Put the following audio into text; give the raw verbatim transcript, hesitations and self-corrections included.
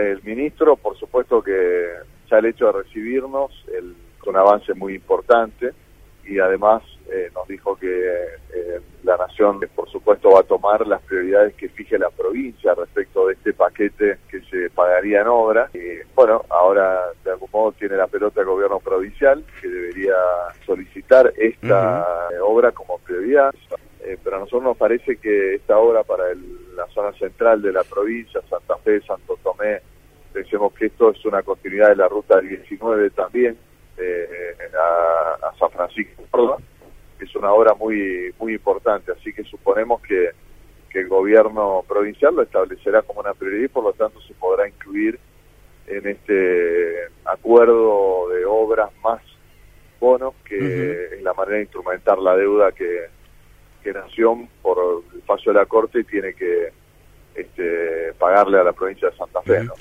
El ministro, por supuesto que ya el hecho de recibirnos el, es un avance muy importante y además eh, nos dijo que eh, la Nación, por supuesto, va a tomar las prioridades que fije la provincia respecto de este paquete que se pagaría en obra. Y bueno, ahora de algún modo tiene la pelota el gobierno provincial, que debería solicitar esta uh-huh. obra como prioridad. Eh, pero a nosotros nos parece que esta obra para el, la zona central de la provincia, Santa Fe, Santo Tomé, pensemos que esto es una continuidad de la ruta diecinueve también, eh, a, a San Francisco, Córdoba, que es una obra muy muy importante, así que suponemos que, que el gobierno provincial lo establecerá como una prioridad y por lo tanto se podrá incluir en este acuerdo de obras más bonos, que uh-huh. es la manera de instrumentar la deuda que que Nación, por el fallo de la Corte, tiene que este, pagarle a la provincia de Santa Fe, ¿no?